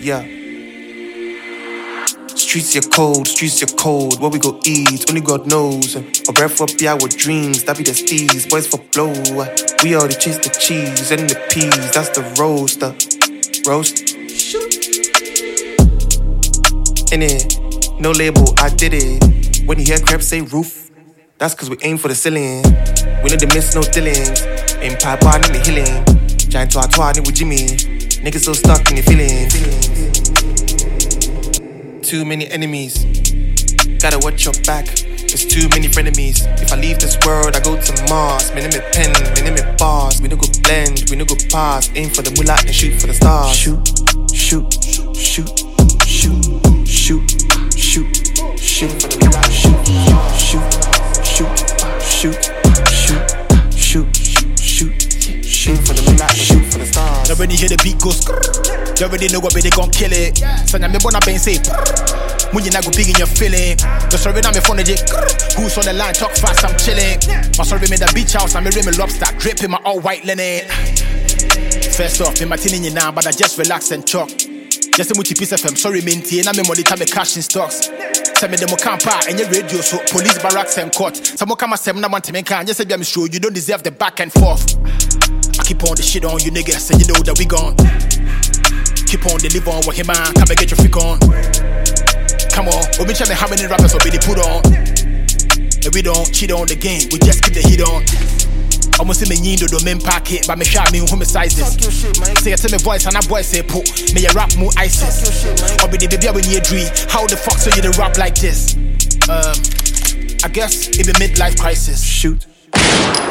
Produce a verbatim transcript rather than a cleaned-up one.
Yeah. Streets are cold, streets are cold. What we go eat, only God knows. A breath up, yeah, with dreams. That be the steez, boys for blow. We already chase the cheese and the peas. That's the roaster. Roast. In it, no label, I did it. When you hear crap say roof, that's cause we aim for the ceiling. We know the miss, no dealings. Aim pipe bar in the healing. Giant twa twa with Jimmy. Niggas so stuck in the feelings. Too many enemies. Gotta watch your back. There's too many frenemies. If I leave this world, I go to Mars. My name is pen, my name is bars. We no go blend, we no go pass. Aim for the moolah and shoot for the stars. Shoot, shoot, shoot, shoot, shoot, shoot, shoot for the moolah. Shoot, shoot, shoot, shoot, shoot, shoot, shoot, shoot for the moolah and shoot for the stars. You already hear the beat go skrrr. You already know what they gon' kill it. Sanya me bona ben say when you not go big in your feeling. The sorry now me phone the who's on the line, talk fast, I'm chilling. My sorry me the beach house, I'm a rim lobster, dripping my all white linen. First off, me my tin in now, but I just relax and talk. Just a multi piece of them, sorry minty, and I'm a money time cash in stocks. Send me the campa and your radio, so police barracks and court. Some more come seven want to make can just say I'm sure you don't deserve the back and forth. I keep on the shit on you niggas, and you know that we gone. Keep on deliver on what him man, come and get your freak on. Come on, we been trying how many rappers will be put on. And we don't cheat on the game, we just keep the heat on. Almost see me yindo do men pack it, but me shot me who sizes. Say it to me voice and a boy say put me a rap more ISIS. Or be the baby when you dream. How the fuck so you the rap like this? Um, I guess it be midlife crisis. Shoot.